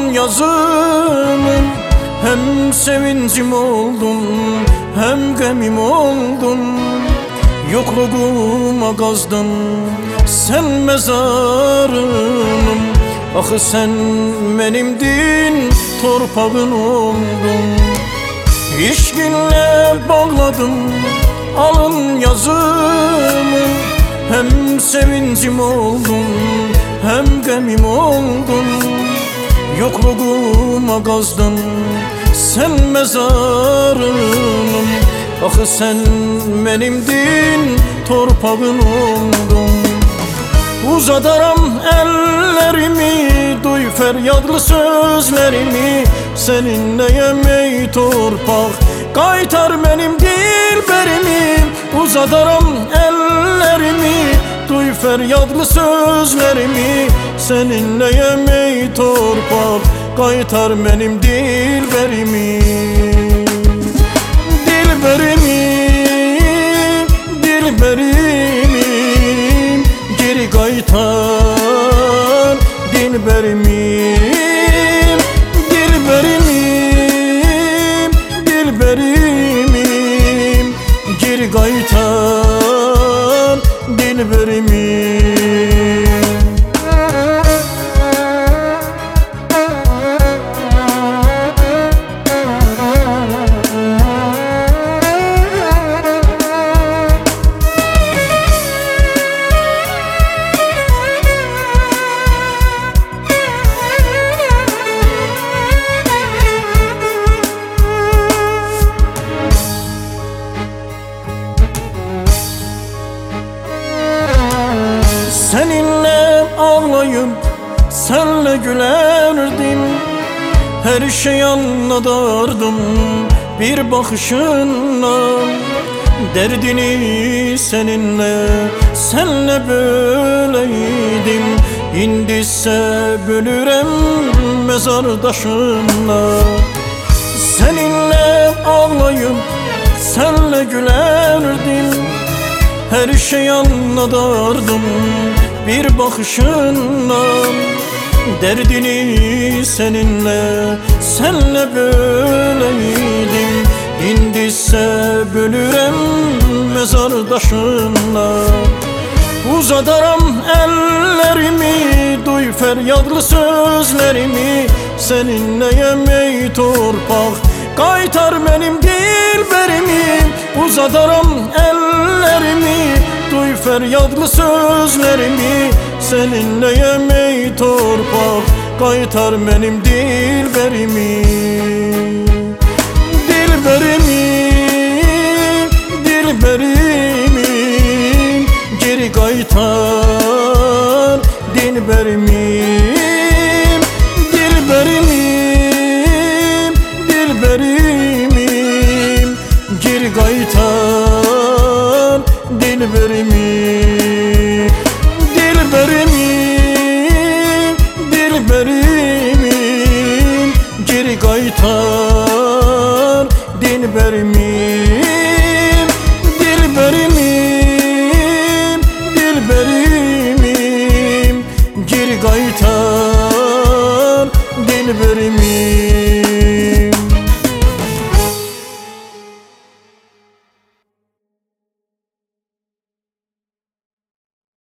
yazımın, hem sevincim oldun hem gemim oldun. Yokluğuma kazdın sen mezarımın. Ah sen benimdin, torpağın oldun. İşkinle bağladım alın yazımı, hem sevincim oldun hem gemim oldun. Yokluğuma kazdın sen mezarımın. Ah sen benimdin, torpağın oldun. Uzadaram ellerimi, duy feryadlı sözlerimi. Seninle yemeği torpak, kaytar benim dilberimi. Uzadaram ellerimi, duy feryadlı sözlerimi. Seninle yemeği torpak, kaytar benim dilberimi. Dilberimim, geri kaytar dilberimim. Dilberimim, geri kaytar dilberimim. Seninle ağlayıp senle gülerdim, her şeyi anladardım bir bakışınla. Derdini senle böyleydim, indiyse bölürem mezardaşınla. Seninle ağlayıp senle gülerdim, her şeyi anladardım bir bakışınla. Derdini senle böyleydim, indiyse bölürem mezardaşınla. Uzadaram ellerimi, duy feryadlı sözlerimi. Seninle yemeği torpak, kaytar benim dilberimi. Uzadaram ellerimi, duy feryadlı sözlerimi. Seninle yemeği torpak, kaytar benim dilberimi. Dilberimim, geri kaytar dilberimim. Dilberimim, geri kaytar dilberimim. Dilberimim, geri kaytar dilberimim.